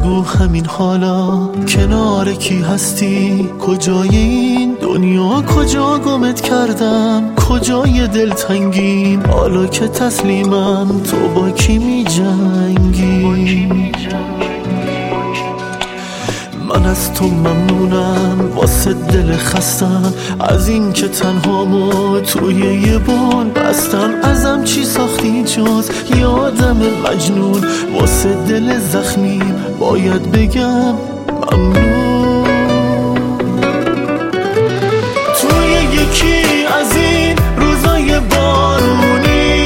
بگو همین حالا کنار کی هستی؟ کجای این دنیا؟ کجا گمت کردم؟ کجای دلتنگیم؟ حالا که تسلیمم تو با کی می جنگی؟ من از تو ممنونم واسه دل خستم، از این که تنهامو توی یه بون بستم. ازم چی ساختی جز یادم مجنون؟ واسه دل زخمیم باید بگم ممنون. توی یکی از این روزای بارونی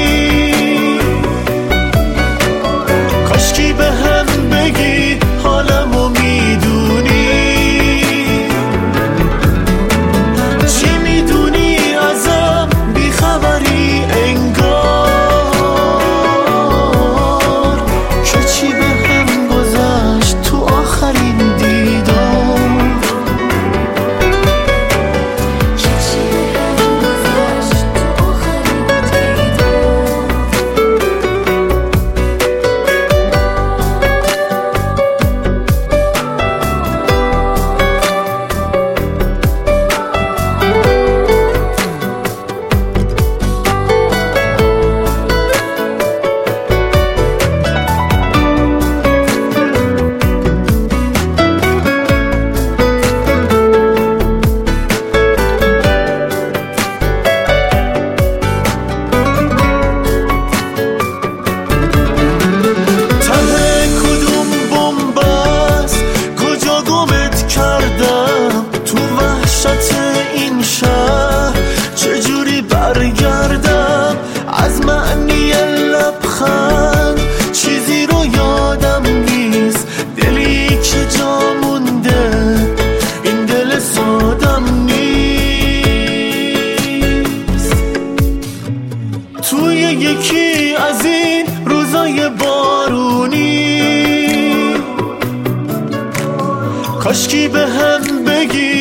کاشکی به هم بگی حالمو میدونی. چی میدونی ازم بیخبری انگار که چی به هم گذشت تو آخرین دیدار. برگردم از معنی لبخند، چیزی رو یادم نیست. دلی که جا مونده این دل سادم نیست. توی یکی از این روزای بارونی کاشکی به هم بگی